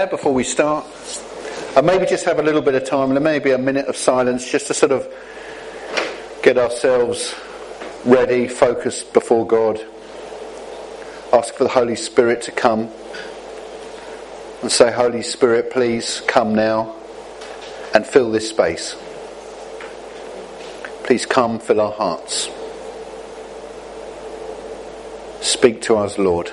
Before we start, and maybe just have a little bit of time, and maybe a minute of silence, just to sort of get ourselves ready, focused before God. Ask for the Holy Spirit to come and say, Holy Spirit, please come now and fill this space. Please come, fill our hearts. Speak to us, Lord.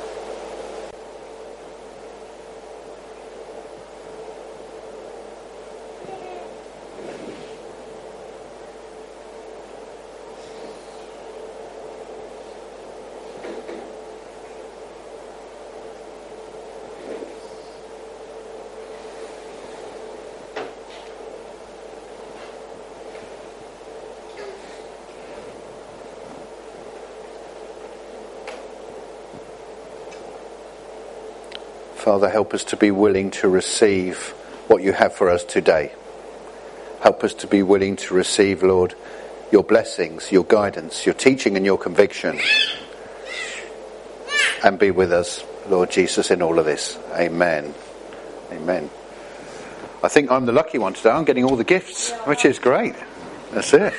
Father, help us to be willing to receive what you have for us today. Help us to be willing to receive, Lord, your blessings, your guidance, your teaching and your conviction. And be with us, Lord Jesus, in all of this. Amen. Amen. I think I'm the lucky one today. I'm getting all the gifts, which is great. That's it.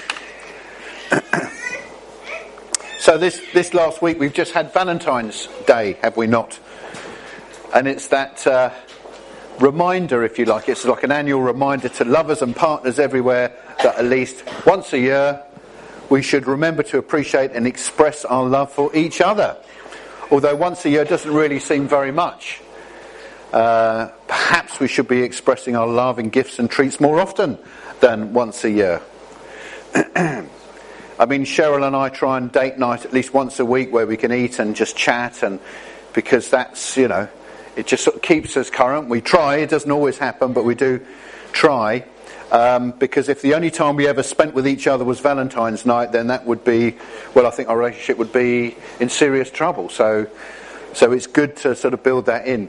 So this last week we've just had Valentine's Day, have we not? And it's that reminder, if you like. It's like an annual reminder to lovers and partners everywhere that at least once a year we should remember to appreciate and express our love for each other. Although once a year doesn't really seem very much. Perhaps we should be expressing our love in gifts and treats more often than once a year. I mean, Cheryl and I try and date night at least once a week where we can eat and just chat, and because that's, you know, it just sort of keeps us current. We try. It doesn't always happen, but we do try. Because if the only time we ever spent with each other was Valentine's night, then that would be, well, I think our relationship would be in serious trouble. So it's good to sort of build that in.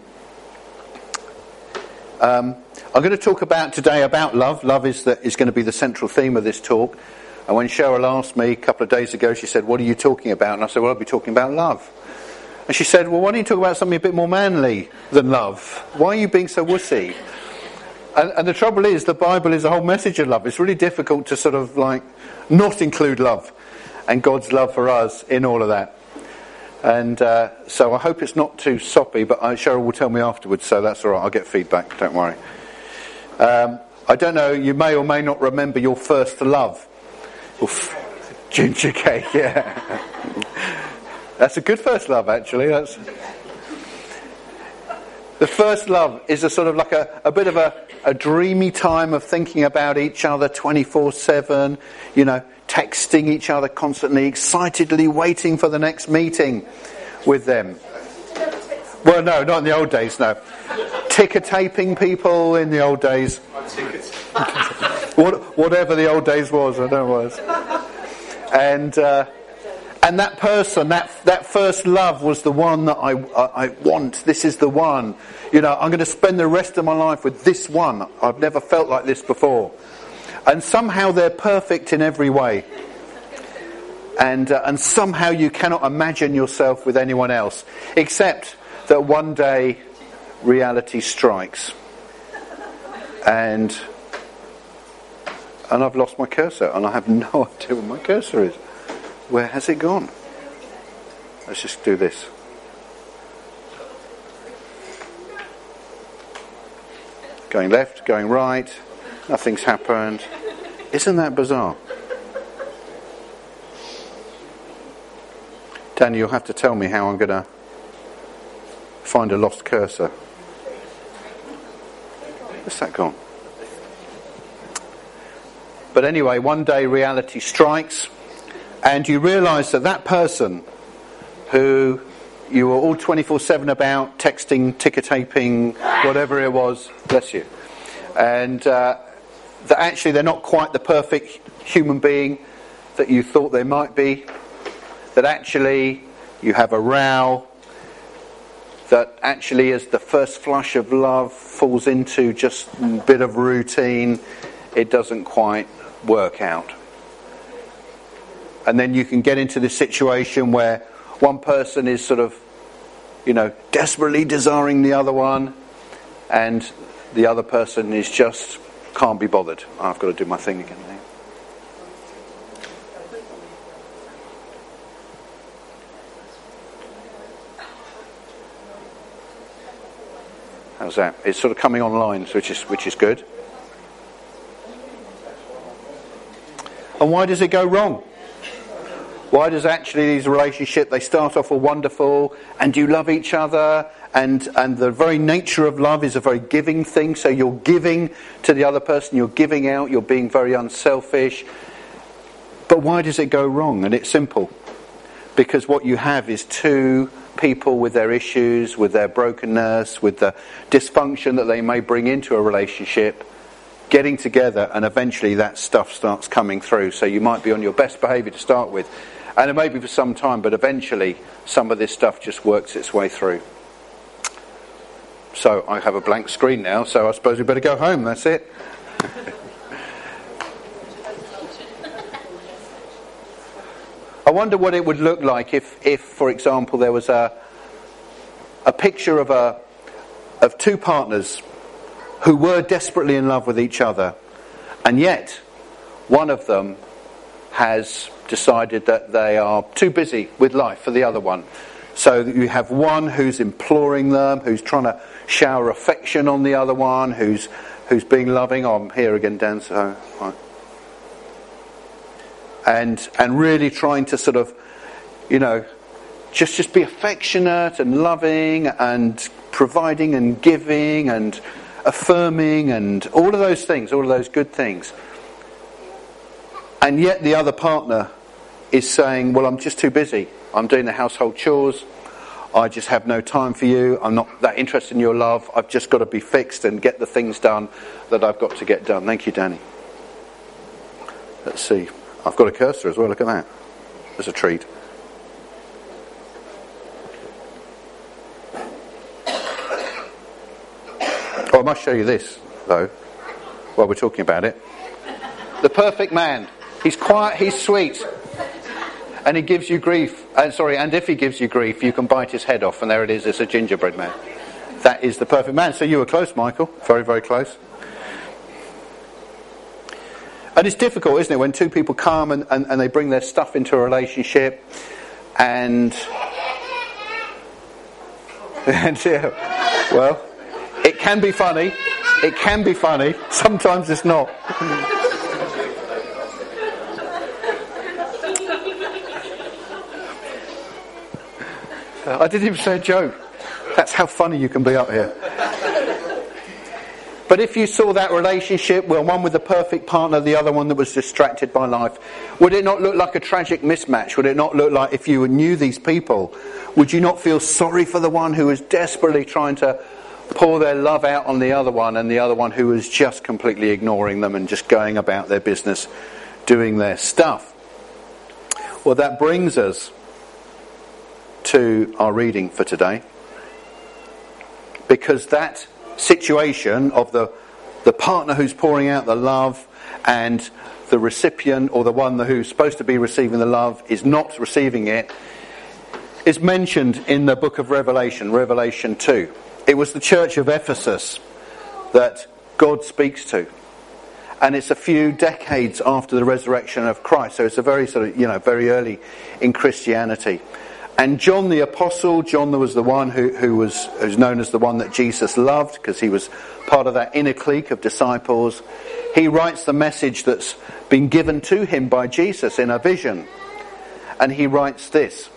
I'm going to talk today about love. Love is going to be the central theme of this talk. And when Cheryl asked me a couple of days ago, she said, what are you talking about? And I said, well, I'll be talking about love. And she said, well, why don't you talk about something a bit more manly than love? Why are you being so wussy? And the trouble is, the Bible is a whole message of love. It's really difficult to sort of like not include love and God's love for us in all of that. And so I hope it's not too soppy, but Cheryl will tell me afterwards, so that's all right. I'll get feedback, don't worry. I don't know, you may or may not remember your first love. Ginger cake, yeah. That's a good first love, actually. The first love is a sort of like a bit of a dreamy time of thinking about each other 24/7, you know, texting each other constantly, excitedly waiting for the next meeting with them. Well, no, not in the old days, no. Ticker taping people in the old days. Whatever the old days was, I don't know what it was. And that person, that first love was the one that I want. This is the one. You know, I'm going to spend the rest of my life with this one. I've never felt like this before. And somehow they're perfect in every way. And somehow you cannot imagine yourself with anyone else. Except that one day reality strikes. And I've lost my cursor. And I have no idea where my cursor is. Where has it gone? Let's just do this. Going left, going right. Nothing's happened. Isn't that bizarre? Danny, you'll have to tell me how I'm going to find a lost cursor. Where's that gone? But anyway, one day reality strikes. And you realise that person who you were all 24/7 about, texting, ticker taping, whatever it was, bless you, and that actually they're not quite the perfect human being that you thought they might be, that actually you have a row, that actually as the first flush of love falls into just a bit of routine, it doesn't quite work out. And then you can get into this situation where one person is sort of, you know, desperately desiring the other one, and the other person is just can't be bothered. I've got to do my thing again now. How's that? It's sort of coming online, which is good. And why does it go wrong? Why does actually these relationships, they start off all wonderful and you love each other and the very nature of love is a very giving thing, so you're giving to the other person, you're giving out, you're being very unselfish. But why does it go wrong? And it's simple. Because what you have is two people with their issues, with their brokenness, with the dysfunction that they may bring into a relationship, getting together, and eventually that stuff starts coming through. So you might be on your best behaviour to start with, and it may be for some time, but eventually some of this stuff just works its way through. So I have a blank screen now, so I suppose we better go home, that's it. I wonder what it would look like if, for example, there was a picture of two partners who were desperately in love with each other, and yet one of them has decided that they are too busy with life for the other one. So that you have one who's imploring them, who's trying to shower affection on the other one, who's being loving. Oh, I'm here again, Dan. So, right. And really trying to sort of, just be affectionate and loving and providing and giving and affirming and all of those things, all of those good things. And yet the other partner is saying, well, I'm just too busy. I'm doing the household chores. I just have no time for you. I'm not that interested in your love. I've just got to be fixed and get the things done that I've got to get done. Thank you, Danny. Let's see. I've got a cursor as well. Look at that. There's a treat. Oh, I must show you this, though, while we're talking about it. The perfect man. He's quiet, he's sweet. And he gives you grief. And if he gives you grief, you can bite his head off, and there it is, it's a gingerbread man. That is the perfect man. So you were close, Michael. Very, very close. And it's difficult, isn't it, when two people come and they bring their stuff into a relationship and yeah, well, it can be funny. It can be funny. Sometimes it's not. I didn't even say a joke. That's how funny you can be up here. But if you saw that relationship, well, one with the perfect partner, the other one that was distracted by life, would it not look like a tragic mismatch? Would it not look like, if you knew these people, would you not feel sorry for the one who was desperately trying to pour their love out on the other one, and the other one who was just completely ignoring them and just going about their business, doing their stuff? Well, that brings us to our reading for today, because that situation of the partner who's pouring out the love and the recipient, or the one who's supposed to be receiving the love, is not receiving it, is mentioned in the book of Revelation 2. It was the church of Ephesus that God speaks to, and it's a few decades after the resurrection of Christ, so it's a very sort of, very early in Christianity. And John the Apostle, John was the one who's known as the one that Jesus loved, because he was part of that inner clique of disciples. He writes the message that's been given to him by Jesus in a vision. And he writes this.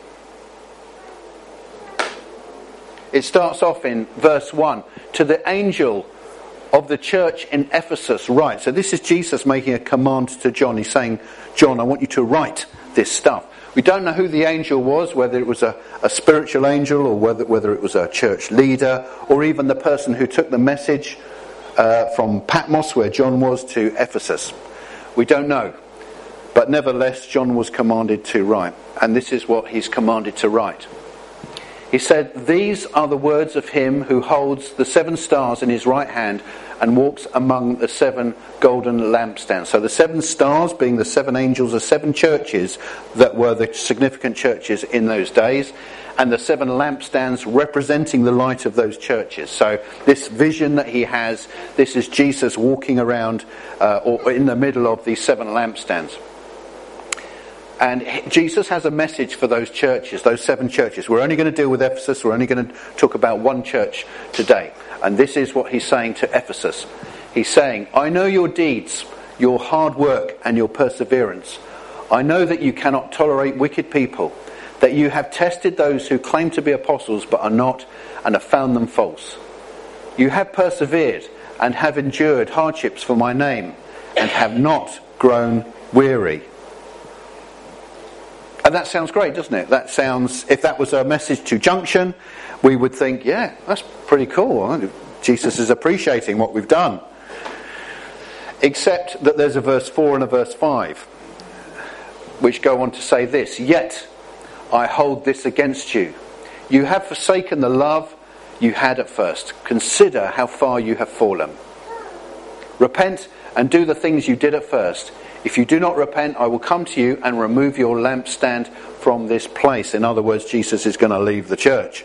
It starts off in verse 1. To the angel of the church in Ephesus write. So this is Jesus making a command to John. He's saying, John, I want you to write this stuff. We don't know who the angel was, whether it was a spiritual angel, or whether it was a church leader, or even the person who took the message from Patmos, where John was, to Ephesus. We don't know. But nevertheless, John was commanded to write. And this is what he's commanded to write. He said, these are the words of him who holds the 7 stars in his right hand and walks among the 7 golden lampstands. So the 7 stars, being the 7 angels, are 7 churches that were the significant churches in those days. and the 7 lampstands representing the light of those churches. So this vision that he has, this is Jesus walking around or in the middle of these 7 lampstands. And Jesus has a message for those churches, those 7 churches. We're only going to deal with Ephesus. We're only going to talk about one church today. And this is what he's saying to Ephesus. He's saying, I know your deeds, your hard work and your perseverance. I know that you cannot tolerate wicked people, that you have tested those who claim to be apostles but are not, and have found them false. You have persevered and have endured hardships for my name, and have not grown weary. And that sounds great, doesn't it? That sounds, if that was a message to Junction, we would think, yeah, that's pretty cool. Jesus is appreciating what we've done. Except that there's a verse 4 and a verse 5, which go on to say this, yet I hold this against you. You have forsaken the love you had at first. Consider how far you have fallen. Repent and do the things you did at first. If you do not repent, I will come to you and remove your lampstand from this place. In other words, Jesus is going to leave the church.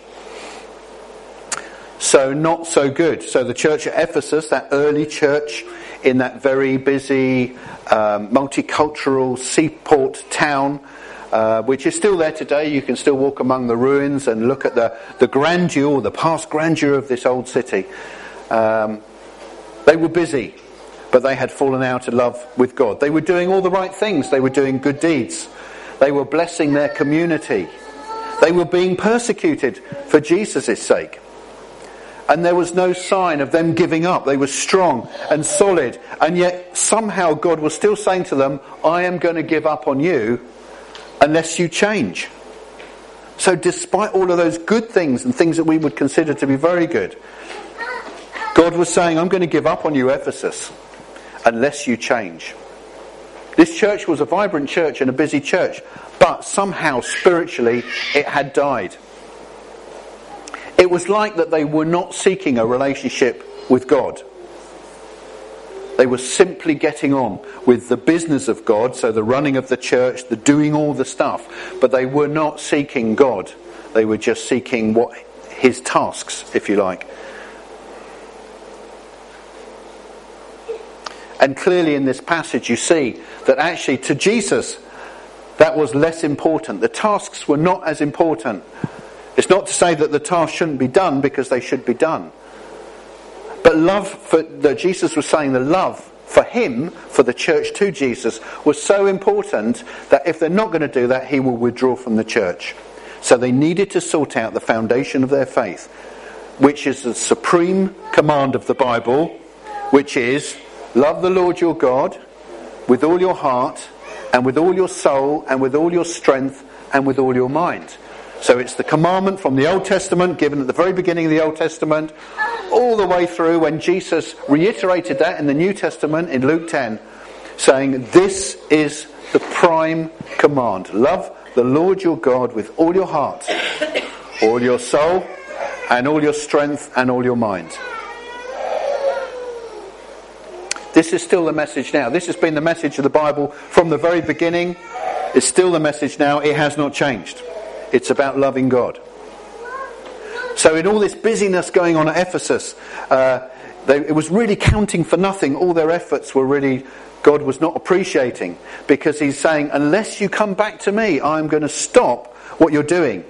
So not so good. So the church at Ephesus, that early church in that very busy, multicultural seaport town, which is still there today. You can still walk among the ruins and look at the grandeur, the past grandeur of this old city. They were busy, but they had fallen out of love with God. They were doing all the right things. They were doing good deeds. They were blessing their community. They were being persecuted for Jesus' sake. And there was no sign of them giving up. They were strong and solid. And yet somehow God was still saying to them, I am going to give up on you unless you change. So despite all of those good things and things that we would consider to be very good, God was saying, I'm going to give up on you, Ephesus, unless you change. This church was a vibrant church and a busy church, but somehow spiritually it had died. It was like that they were not seeking a relationship with God. They were simply getting on with the business of God, so the running of the church, the doing all the stuff, but they were not seeking God. They were just seeking his tasks, if you like. And clearly in this passage you see that actually to Jesus that was less important. The tasks were not as important. It's not to say that the tasks shouldn't be done, because they should be done. But that Jesus was saying the love for him, for the church to Jesus, was so important that if they're not going to do that, he will withdraw from the church. So they needed to sort out the foundation of their faith, which is the supreme command of the Bible, which is love the Lord your God with all your heart and with all your soul and with all your strength and with all your mind. So it's the commandment from the Old Testament, given at the very beginning of the Old Testament, all the way through when Jesus reiterated that in the New Testament in Luke 10, saying this is the prime command. Love the Lord your God with all your heart, all your soul, and all your strength and all your mind. This is still the message now. This has been the message of the Bible from the very beginning. It's still the message now. It has not changed. It's about loving God. So in all this busyness going on at Ephesus, it was really counting for nothing. All their efforts were really, God was not appreciating, because he's saying, unless you come back to me, I'm going to stop what you're doing.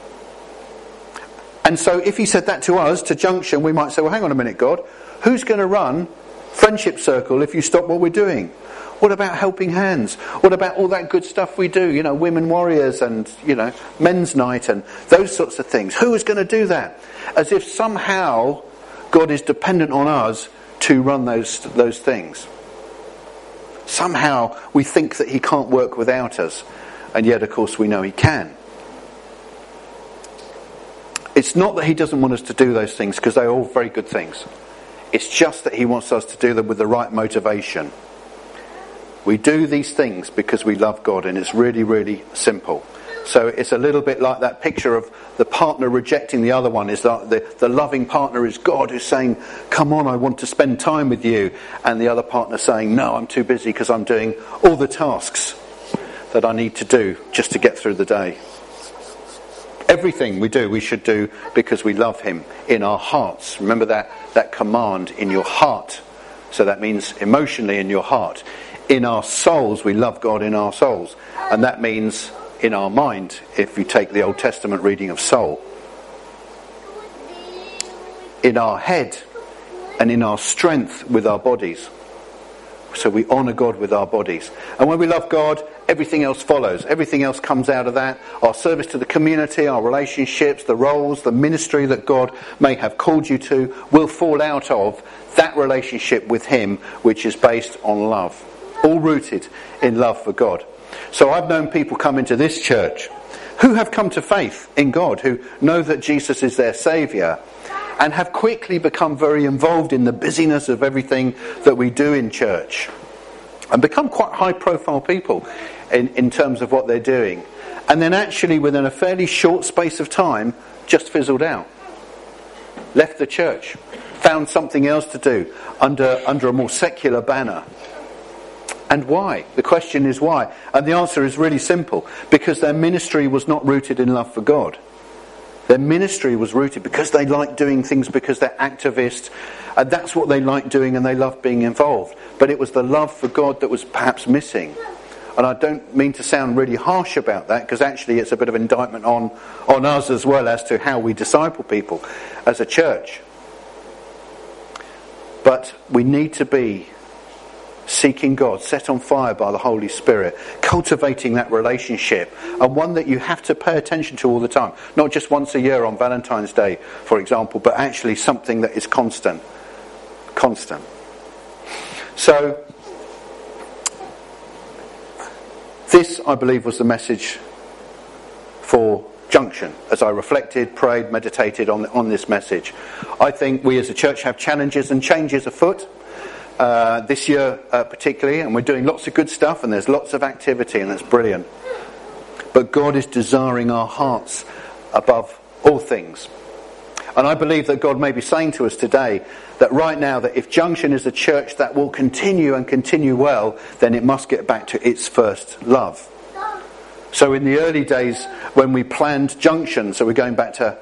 And so if he said that to us, to Junction, we might say, well, hang on a minute, God, who's going to run Friendship Circle if you stop what we're doing? What about Helping Hands? What about all that good stuff we do? You know, Women Warriors and, Men's Night and those sorts of things. Who is going to do that? As if somehow God is dependent on us to run those things. Somehow we think that he can't work without us. And yet, of course, we know he can. It's not that he doesn't want us to do those things, because they're all very good things. It's just that he wants us to do them with the right motivation. We do these things because we love God, and it's really, really simple. So it's a little bit like that picture of the partner rejecting the other one. Is that the loving partner is God, who's saying, come on, I want to spend time with you. And the other partner saying, no, I'm too busy because I'm doing all the tasks that I need to do just to get through the day. Everything we do, we should do because we love him in our hearts. Remember that command, in your heart. So that means emotionally in your heart. In our souls, we love God in our souls. And that means in our mind, if you take the Old Testament reading of soul. In our head and in our strength with our bodies. So we honour God with our bodies. And when we love God, everything else follows. Everything else comes out of that. Our service to the community, our relationships, the roles, the ministry that God may have called you to will fall out of that relationship with him, which is based on love. All rooted in love for God. So I've known people come into this church who have come to faith in God, who know that Jesus is their saviour, and have quickly become very involved in the busyness of everything that we do in church. And become quite high profile people in terms of what they're doing. And then actually within a fairly short space of time, just fizzled out. Left the church. Found something else to do under a more secular banner. And why? The question is why? And the answer is really simple. Because their ministry was not rooted in love for God. Their ministry was rooted because they like doing things, because they're activists, and that's what they like doing and they love being involved. But it was the love for God that was perhaps missing. And I don't mean to sound really harsh about that, because actually it's a bit of indictment on us as well as to how we disciple people as a church. But we need to be seeking God, set on fire by the Holy Spirit, cultivating that relationship, and one that you have to pay attention to all the time. Not just once a year on Valentine's Day, for example, but actually something that is constant. So, this, I believe, was the message for Junction. As I reflected, prayed, meditated on this message. I think we as a church have challenges and changes afoot. This year particularly, and we're doing lots of good stuff, and there's lots of activity, and that's brilliant. But God is desiring our hearts above all things. And I believe that God may be saying to us today that right now, that if Junction is a church that will continue and continue well, then it must get back to its first love. So in the early days when we planned Junction, so we're going back to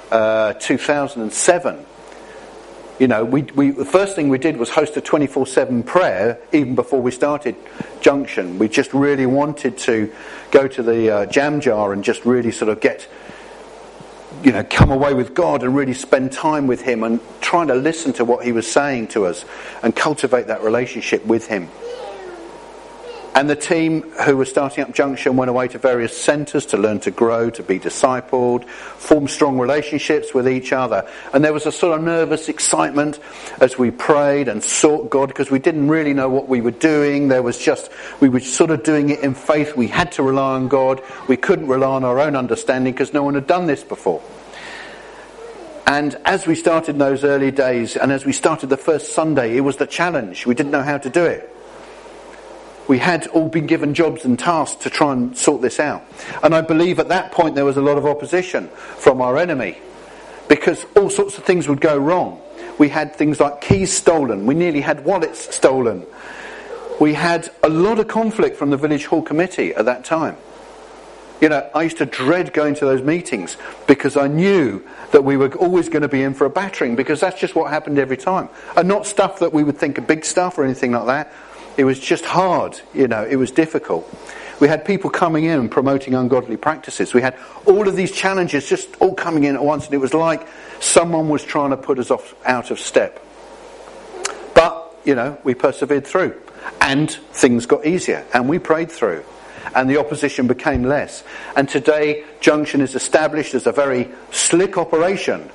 2007, you know, the first thing we did was host a 24/7 prayer even before we started Junction. We just really wanted to go to the jam jar and just really sort of come away with God and really spend time with him and trying to listen to what he was saying to us and cultivate that relationship with him. And the team who were starting up Junction went away to various centres to learn to grow, to be discipled, form strong relationships with each other. And there was a sort of nervous excitement as we prayed and sought God, because we didn't really know what we were doing. We were sort of doing it in faith. We had to rely on God. We couldn't rely on our own understanding because no one had done this before. And as we started in those early days, and as we started the first Sunday, it was the challenge. We didn't know how to do it. We had all been given jobs and tasks to try and sort this out. And I believe at that point there was a lot of opposition from our enemy, because all sorts of things would go wrong. We had things like keys stolen. We nearly had wallets stolen. We had a lot of conflict from the village hall committee at that time. You know, I used to dread going to those meetings because I knew that we were always going to be in for a battering, because that's just what happened every time. And not stuff that we would think of big stuff or anything like that. It was just hard, it was difficult. We had people coming in and promoting ungodly practices. We had all of these challenges just all coming in at once, and it was like someone was trying to put us out of step. But, we persevered through, and things got easier, and we prayed through, and the opposition became less. And today, Junction is established as a very slick operation.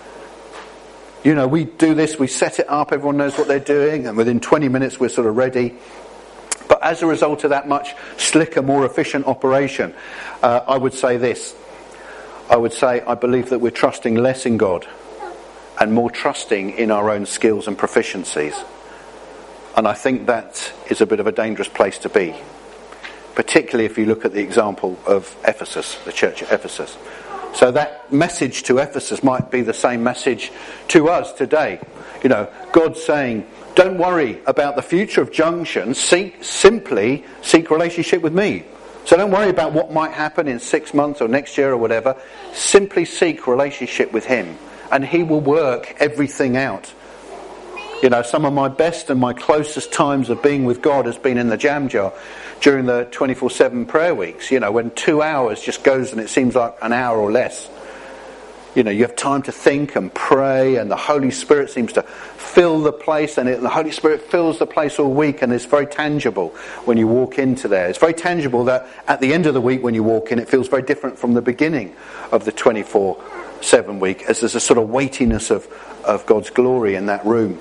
We do this, we set it up, everyone knows what they're doing, and within 20 minutes we're sort of ready. But as a result of that much slicker, more efficient operation, I would say this. I believe that we're trusting less in God and more trusting in our own skills and proficiencies. And I think that is a bit of a dangerous place to be. Particularly if you look at the example of Ephesus, the church at Ephesus. So that message to Ephesus might be the same message to us today. God's saying, don't worry about the future of Junction, simply seek relationship with me. So don't worry about what might happen in 6 months or next year or whatever. Simply seek relationship with him, and he will work everything out. You know, some of my best and my closest times of being with God has been in the jam jar during the 24/7 prayer weeks. You know, when 2 hours just goes and it seems like an hour or less. You know, you have time to think and pray, and the Holy Spirit seems to fill the place, and the Holy Spirit fills the place all week, and it's very tangible when you walk into there. It's very tangible that at the end of the week when you walk in, it feels very different from the beginning of the 24/7 week, as there's a sort of weightiness of God's glory in that room.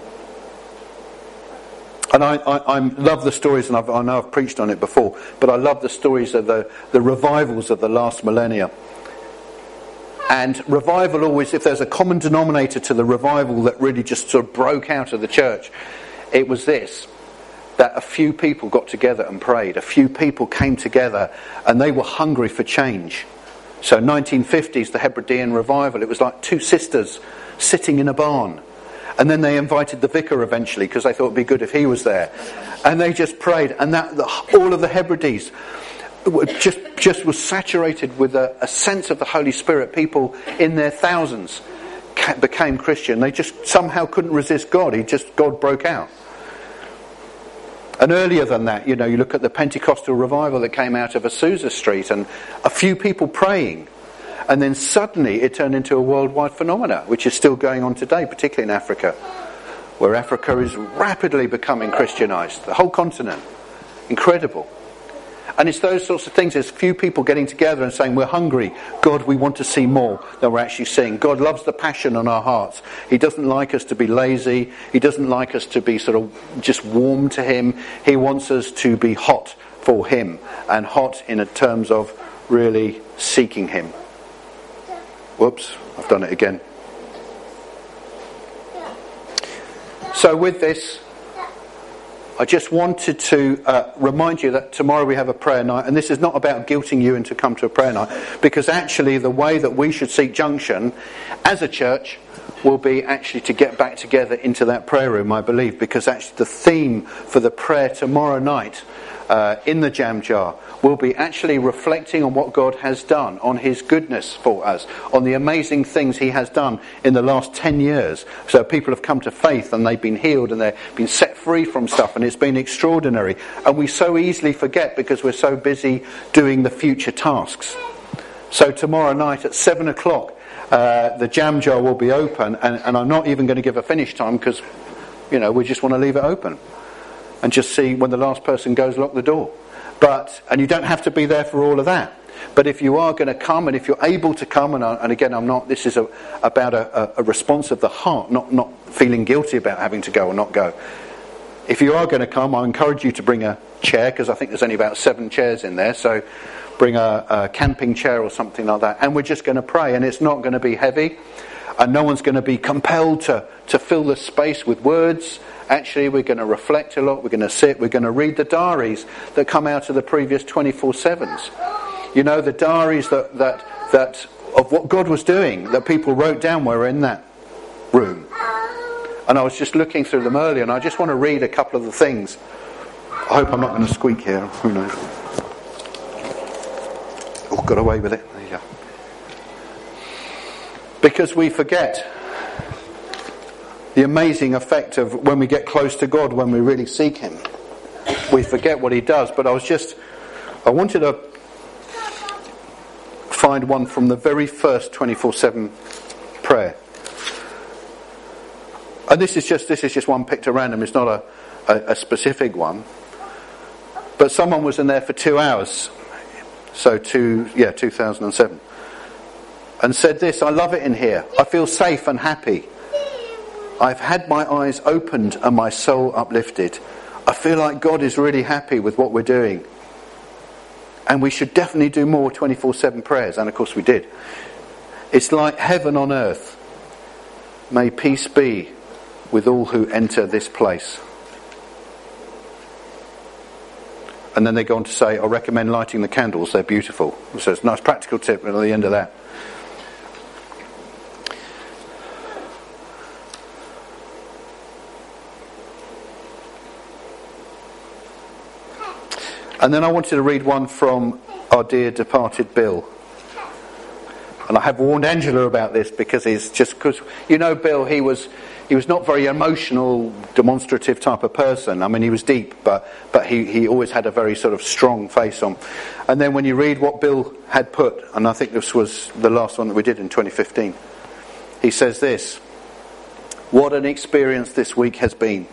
And I love the stories, and I know I've preached on it before, but I love the stories of the revivals of the last millennia. And revival always, if there's a common denominator to the revival that really just sort of broke out of the church, it was this, that a few people got together and prayed. A few people came together and they were hungry for change. So 1950s, the Hebridean revival, it was like two sisters sitting in a barn. And then they invited the vicar eventually because they thought it'd be good if he was there. And they just prayed, and all of the Hebrides just was saturated with a sense of the Holy Spirit. People in their thousands became Christian. They just somehow couldn't resist God. God broke out. And earlier than that, you know, you look at the Pentecostal revival that came out of Azusa Street, and a few people praying. And then suddenly it turned into a worldwide phenomena, which is still going on today, particularly in Africa, where Africa is rapidly becoming Christianized. The whole continent. Incredible. And it's those sorts of things. There's few people getting together and saying, we're hungry. God, we want to see more than we're actually seeing. God loves the passion on our hearts. He doesn't like us to be lazy. He doesn't like us to be sort of just warm to him. He wants us to be hot for him. And hot in terms of really seeking him. Whoops, I've done it again. So with this, I just wanted to remind you that tomorrow we have a prayer night, and this is not about guilting you into come to a prayer night, because actually the way that we should seek Junction as a church will be actually to get back together into that prayer room, I believe, because actually the theme for the prayer tomorrow night in the jam jar will be actually reflecting on what God has done, on his goodness for us, on the amazing things he has done in the last 10 years. So people have come to faith and they've been healed and they've been set free from stuff, and it's been extraordinary. And we so easily forget because we're so busy doing the future tasks. So tomorrow night at 7 o'clock, the jam jar will be open, and I'm not even going to give a finish time because, you know, we just want to leave it open and just see when the last person goes, lock the door. And you don't have to be there for all of that. But if you are going to come, and if you're able to come, and again, this is about a response of the heart, not feeling guilty about having to go or not go. If you are going to come, I encourage you to bring a chair, because I think there's only about 7 chairs in there, so bring a camping chair or something like that, and we're just going to pray, and it's not going to be heavy, and no one's going to be compelled to fill the space with words. Actually, we're going to reflect a lot, we're going to sit, we're going to read the diaries that come out of the previous 24/7s. You know, the diaries that of what God was doing, that people wrote down when we were in that room. And I was just looking through them earlier, and I just want to read a couple of the things. I hope I'm not going to squeak here, who knows. Oh, got away with it. There you go. Because we forget the amazing effect of when we get close to God, when we really seek him. We forget what he does. But I wanted to find one from the very first 24/7 prayer. And this is just one picked at random. It's not a specific one. But someone was in there for 2 hours. So 2007. And said this, I love it in here. I feel safe and happy. I've had my eyes opened and my soul uplifted. I feel like God is really happy with what we're doing. And we should definitely do more 24/7 prayers. And of course we did. It's like heaven on earth. May peace be with all who enter this place. And then they go on to say, I recommend lighting the candles. They're beautiful. So it's a nice practical tip at the end of that. And then I wanted to read one from our dear departed Bill. And I have warned Angela about this because Bill, he was not very emotional, demonstrative type of person. I mean, he was deep, but he always had a very sort of strong face on. And then when you read what Bill had put, and I think this was the last one that we did in 2015, he says this: "What an experience this week has been.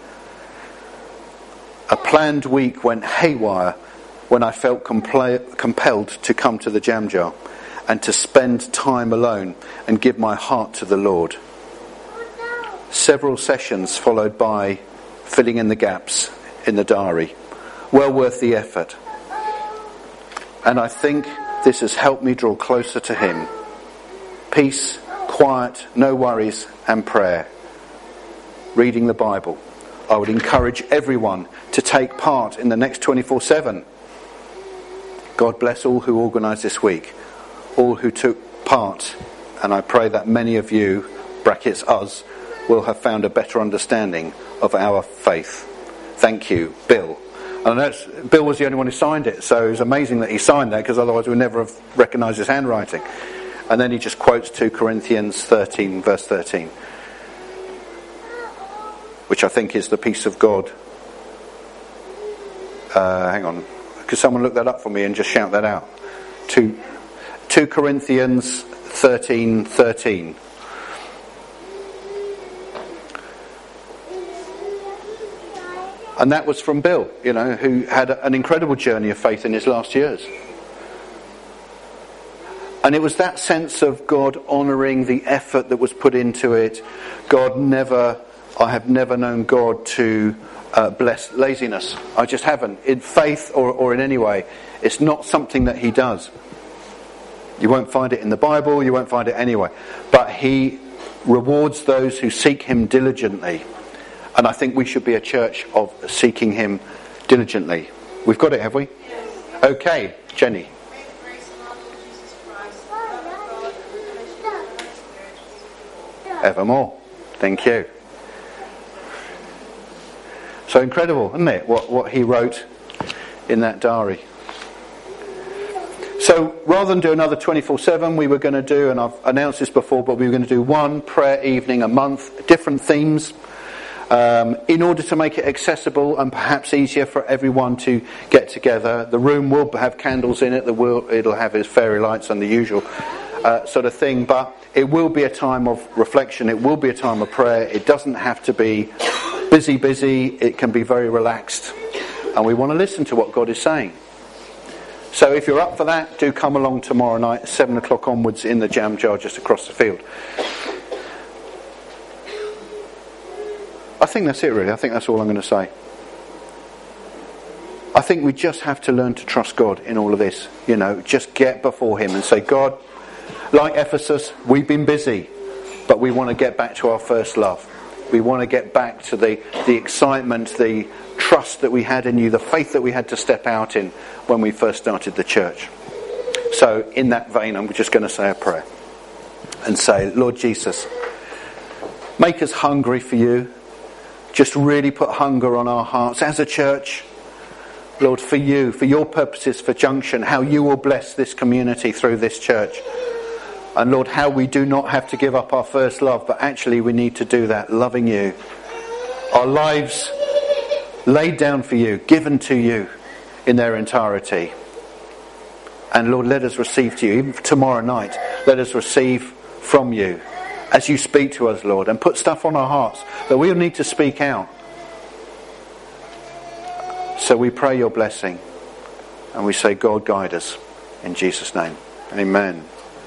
A planned week went haywire when I felt compelled to come to the jam jar and to spend time alone and give my heart to the Lord. Several sessions followed by filling in the gaps in the diary. Well worth the effort. And I think this has helped me draw closer to Him. Peace, quiet, no worries, and prayer. Reading the Bible. I would encourage everyone to take part in the next 24/7. God bless all who organised this week, all who took part, and I pray that many of you, brackets us, will have found a better understanding of our faith. Thank you, Bill." And I know Bill was the only one who signed it, so it was amazing that he signed that, because otherwise we'd never have recognised his handwriting. And then he just quotes 2 Corinthians 13, verse 13, which I think is the peace of God. Hang on, could someone look that up for me and just shout that out? 2 Corinthians 13:13. And that was from Bill, who had an incredible journey of faith in his last years. And it was that sense of God honouring the effort that was put into it. I have never known God to bless laziness. I just haven't. In faith or in any way. It's not something that He does. You won't find it in the Bible, you won't find it anywhere. But He rewards those who seek Him diligently. And I think we should be a church of seeking Him diligently. We've got it, have we? Yes. Okay, Jenny. Evermore. Thank you. So incredible, isn't it, what he wrote in that diary. So rather than do another 24/7, we were going to do, and I've announced this before, but we were going to do one prayer evening a month, different themes, in order to make it accessible and perhaps easier for everyone to get together. The room will have candles in it, it'll have its fairy lights and the usual sort of thing, but it will be a time of reflection, it will be a time of prayer. It doesn't have to be busy, it can be very relaxed, and we want to listen to what God is saying. So if you're up for that, do come along tomorrow night, 7 o'clock onwards, in the jam jar just across the field. I think that's it really. I think that's all I'm going to say. I think we just have to learn to trust God in all of this. Just get before Him and say, God, like Ephesus, we've been busy, but we want to get back to our first love. We want to get back to the excitement, the trust that we had in You, the faith that we had to step out in when we first started the church. So in that vein, I'm just going to say a prayer and say, Lord Jesus, make us hungry for You. Just really put hunger on our hearts as a church, Lord, for You, for Your purposes, for Junction, how You will bless this community through this church. And Lord, how we do not have to give up our first love, but actually we need to do that, loving You. Our lives laid down for You, given to You in their entirety. And Lord, let us receive to You, even tomorrow night, let us receive from You as You speak to us, Lord, and put stuff on our hearts that we'll need to speak out. So we pray Your blessing, and we say, God, guide us. In Jesus' name, amen.